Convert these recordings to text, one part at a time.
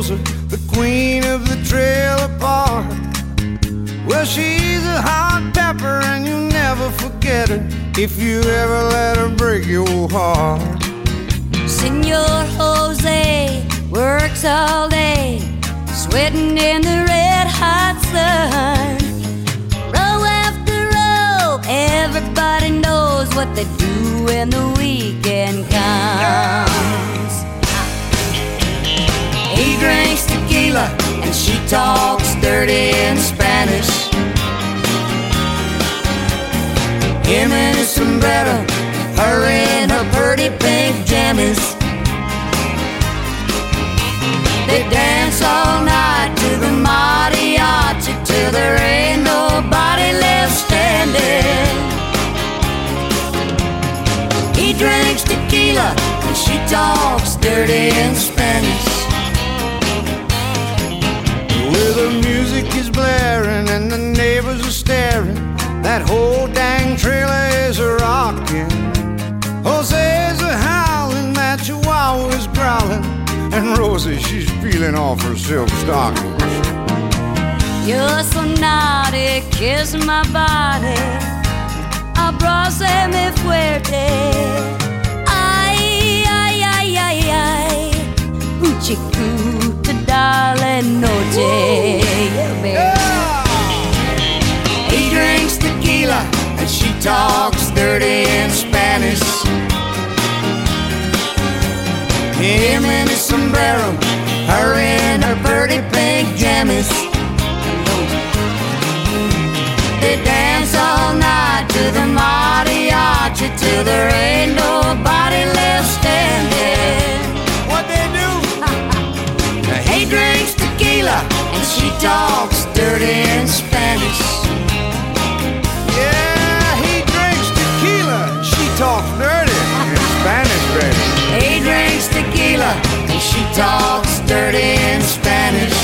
Rosa, the queen of the trailer park. Well, she's a hot pepper and you'll never forget her if you ever let her break your heart. Senor Jose works all day, sweating in the red hot sun. Row after row, everybody knows what they do when the weekend comes. He drinks tequila and she talks dirty in Spanish. Him in his sombrero, her in her pretty pink jammies. They dance all night to the mariachi till there ain't nobody left standing. He drinks tequila and she talks dirty in Spanish. Well, the music is blaring and the neighbors are staring. That whole dang trailer is a-rockin'. Jose's a-howling, that chihuahua is growling, and Rosie, she's peeling off her silk stockings. You're so naughty, kiss my body, abrázame fuerte. Ay, ay, ay, ay, ay, un chiquito dale noche. Yeah, baby. He drinks tequila and she talks dirty in Spanish. Him in his sombrero, her in her pretty pink jammies. They dance all night to the mariachi till there ain't nobody left standing. What they do? He drinks tequila and she talks dirty in Spanish. Yeah, he drinks tequila, she talks dirty in Spanish, baby. He drinks tequila and she talks dirty in Spanish.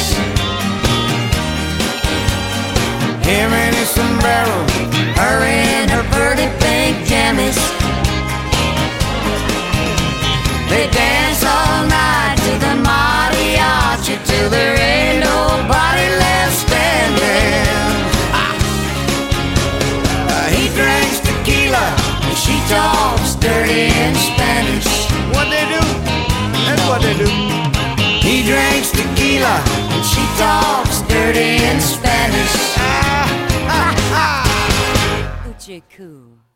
Him in his sombrero, her in her pretty pink jammies. They dance all night to the mariachi till there ain't nobody left standing. He drinks tequila and she talks dirty in Spanish. What they do? That's what they do. He drinks tequila and she talks dirty in Spanish. Uche cool.